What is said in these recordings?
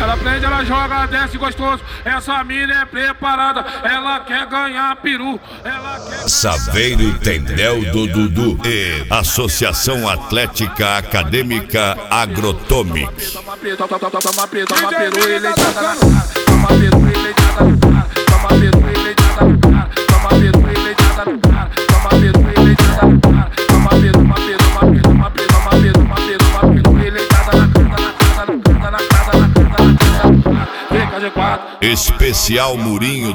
Ela prende, ela joga, desce gostoso. Essa mina é preparada, ela quer ganhar peru. Ela quer Saveiro Tendel do Dudu e Associação Atlética Acadêmica Agrotomic. Toma peru, ele deitada na cara. Toma peru, ele deitada no cara. Toma peru, ele deitada no cara. Toma peru, ele deitada no cara. Toma peru, ele deitada no cara. Toma peru, toma peru, toma peru, toma peru, toma peru, toma peru, toma peru, ele deitada na cara, na cara, na cara, na cara, na cara, na cara. Fica de quatro. Especial Murinho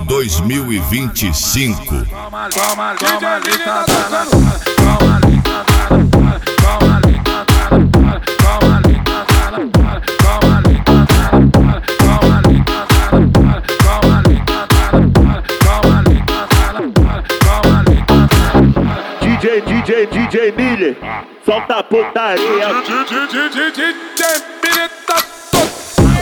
2025. Toma, toma, toma, deitada na cara. Toma, deitada na cara. Toma, deitada na cara. Toma, deitada na cara. Toma, deitada na cara. Toma, deitada na cara. Toma, deitada na cara. Toma, deitada na cara. Toma, deitada na cara. DJ Miller, solta a putaria. DJ Miller tá todo.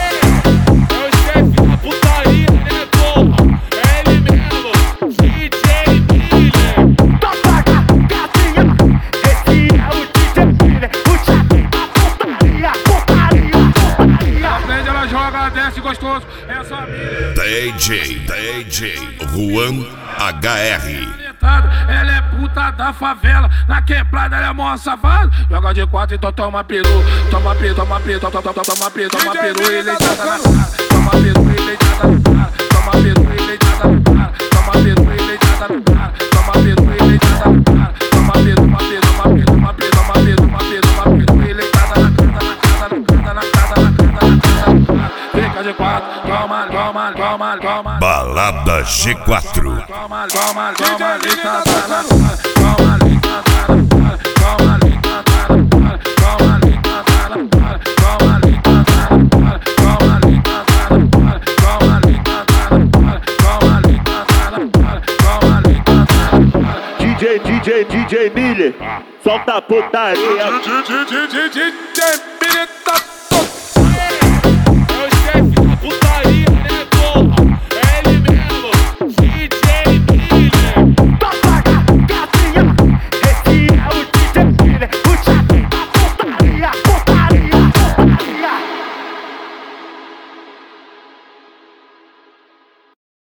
É o chefe da putaria, né, porra? É ele mesmo, DJ Miller. Topaga, gatinha, esse é o DJ Miller, o chefe da putaria. Ela prende, ela joga, desce gostoso. Essa mina DJ Juan HR. ela é puta da favela. Na quebrada ela é mó safada. Joga de quatro, então toma peru. Toma peru, toma peru, toma peru, toma peru, ele deitada na cara. Toma peru, ele deitada no cara. Toma peru, ele deitada no cara. Toma peru, ele deitada no cara. Toma peru, ele deitada no cara. Toma peru, toma peru, toma peru, toma peru, toma peru, toma peru, toma peru, ele deitada na cara, na cara, na cara, na cara, na cara, na cara. Fica de quatro, toma, toma, toma, toma. Balada G4. Toma, toma, toma, deitada na cara. Toma, deitada na cara. Toma, deitada na cara. Toma, deitada na cara. Toma, deitada na cara. Toma, deitada na cara. Toma, deitada na cara. Toma, deitada na cara. Toma, deitada na cara. DJ Miller, solta a putaria. DJ